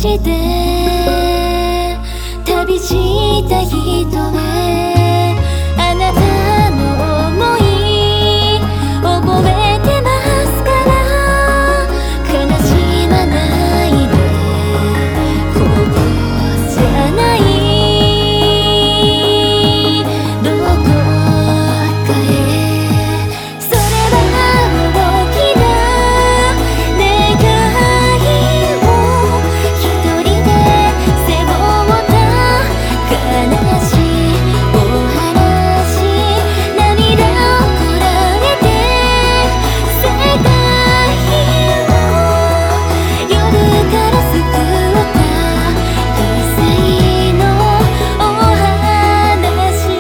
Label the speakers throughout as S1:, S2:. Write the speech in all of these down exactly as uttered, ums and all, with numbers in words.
S1: して旅した人へあなたの想い覚えてますから悲しまないでここじゃないどこかへそれは大きな願いを一人で背負った悲しいお話涙をこらえて世界を夜から救った犠牲のお話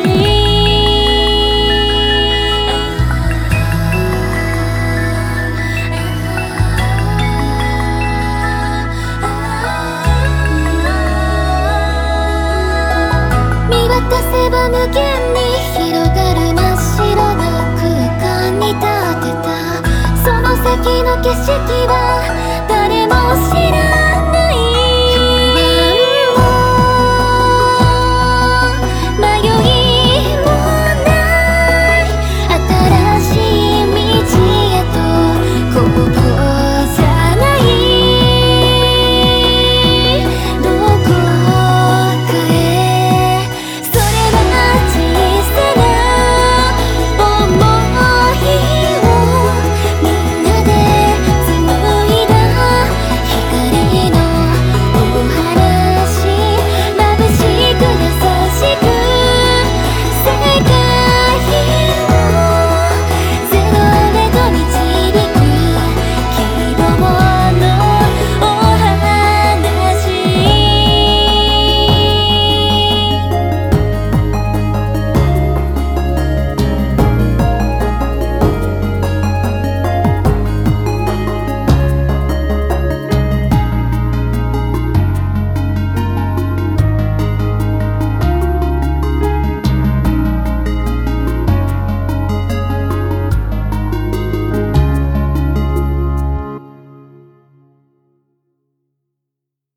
S1: 見渡せば無限に広がる真っ白な空間に立てたその先の景色は